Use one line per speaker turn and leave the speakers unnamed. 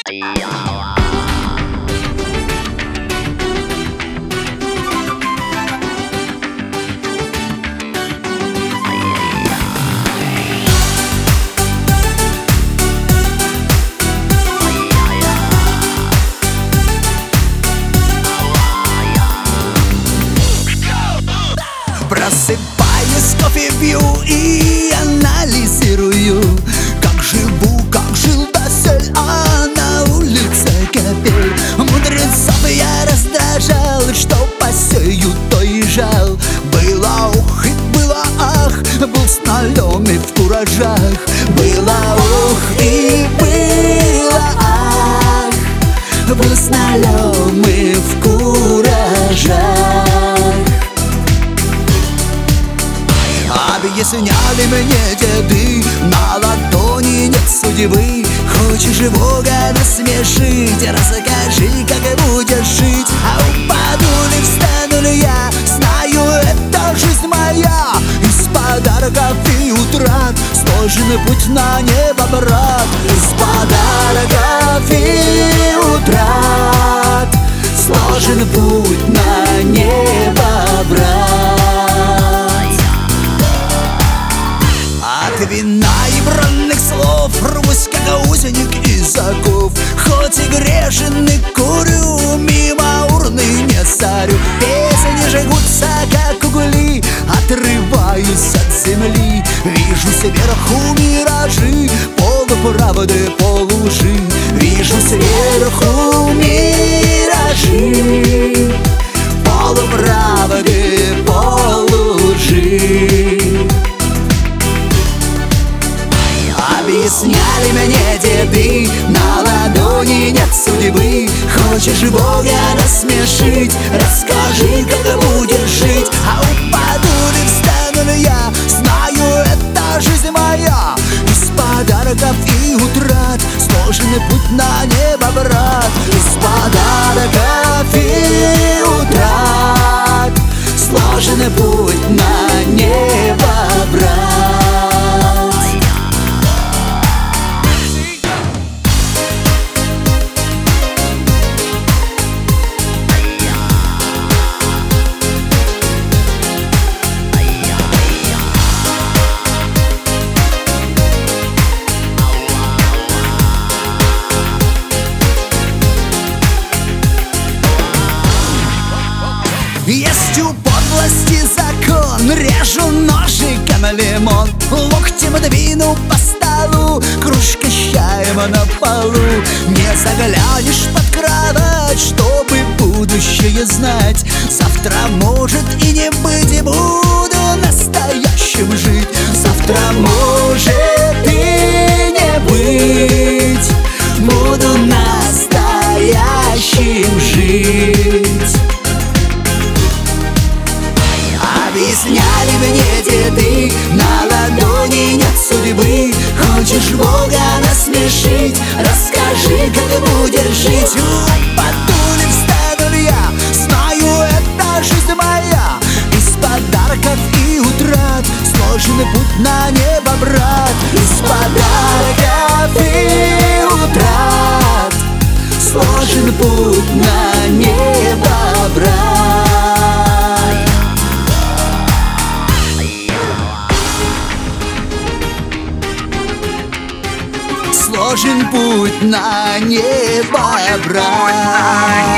Просыпаюсь, кофе пью и анализирую, как живу, как жил досель, а на улице капель. Мудрецов я раздражал, что посею, то и жал. Было ух и было ах, был с налёми в куражах. Было ух и было ах, был с налёми в куражах. Объясняли мне деды, на ладони нет судьбы. Хочешь Бога насмешить, расскажи, как будешь жить. А упаду ли, встану ли я, знаю, это жизнь моя. Из подарков и утрат сложен путь на небо, брат. Из подарков и утрат сложен путь на небо, брат. От вина и бранных слов рвусь, как узник из оков. Хоть и грешен и курю, мимо урны не сорю. Песни жгутся, как угли, отрываюсь от земли. Вижу сверху миражи, полуправды, полулжи. Вижу сверху миражи, полуправды, полулжи. Объясняли мне деды, на ладони нет судьбы. Хочешь Бога насмешить, расскажи, как будешь жить. А упаду ли, встану ли я, знаю, это жизнь моя. Из подарков и утрат сложен путь на небо, брат. Из подарков и утрат сложен путь на небо, брат. Есть у подлости закон, режу ножиком лимон. Локтем двину по столу, кружка с чаем на полу. Не заглянешь под кровать, чтобы будущее знать. Завтра может и не быть, буду настоящим жить. Завтра может и не быть, буду настоящим жить. Объясняли мне деды, на ладони нет судьбы. Хочешь Бога насмешить, расскажи, как будешь жить. Упаду ли, встану ли я, знаю, это жизнь моя. Из подарков и утрат сложен путь на небо, брат. Из подарков и утрат сложен путь на небо, брат. Сложен путь на небо, брат.